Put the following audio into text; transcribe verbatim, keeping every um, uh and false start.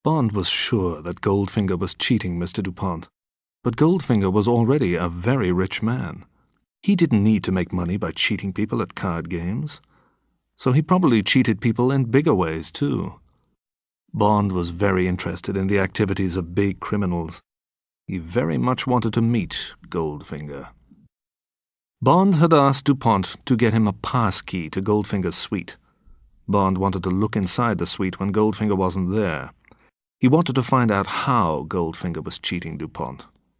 Bond was sure that Goldfinger was cheating Mister Dupont, but Goldfinger was already a very rich man. He didn't need to make money by cheating people at card games, so he probably cheated people in bigger ways, too. Bond was very interested in the activities of big criminals. He very much wanted to meet Goldfinger. Bond had asked Dupont to get him a pass key to Goldfinger's suite. Bond wanted to look inside the suite when Goldfinger wasn't there. He wanted to find out how Goldfinger was cheating Dupont.